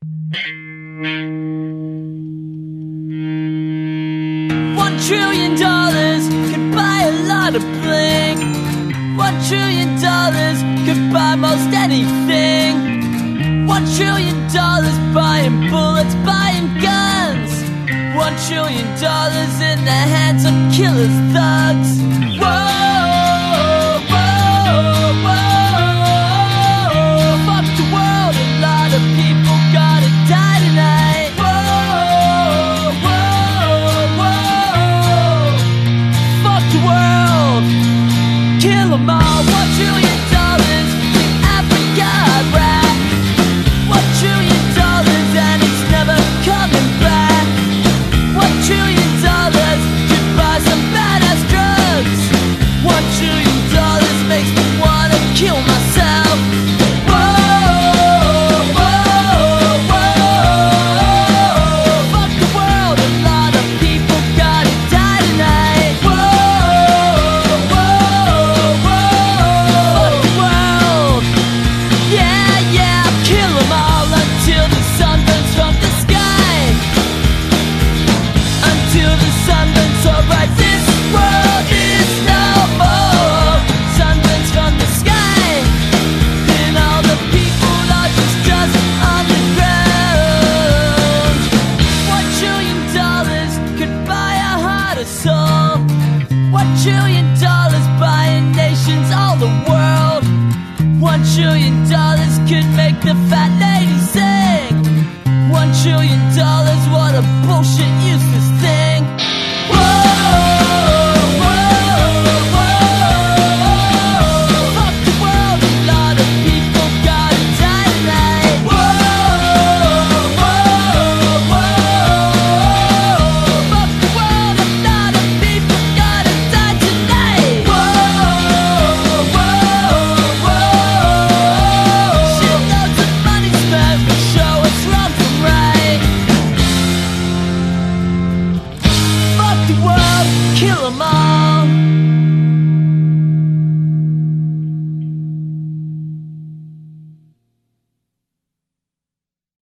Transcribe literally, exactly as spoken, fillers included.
One trillion dollars could buy a lot of bling. One trillion dollars could buy most anything. One trillion dollars buying bullets, buying guns. One trillion dollars in the hands of killers, thugs. Whoa, whoa, whoa. Fuck the world, a lot of people gotta die tonight. Whoa, whoa, whoa. Fuck the world, kill them all. One trillion dollars in Africa, Iraq. One trillion dollars and it's never coming back. One trillion dollars could buy some badass drugs. One trillion dollars makes me wanna kill myself. Whoa, whoa, whoa. Fuck the world, a lot of people gotta die tonight. Whoa, whoa, whoa. Fuck the world, yeah, yeah, kill them all until the sun burns from the sky. Until the sun burns so bright, this world is no more. Sun burns from the sky, then all the people are just dust on the ground. One trillion dollars could buy a heart or soul. One trillion dollars buying nations, all the world. One trillion dollars could make the fat lady sing. One trillion dollars, what a bullshit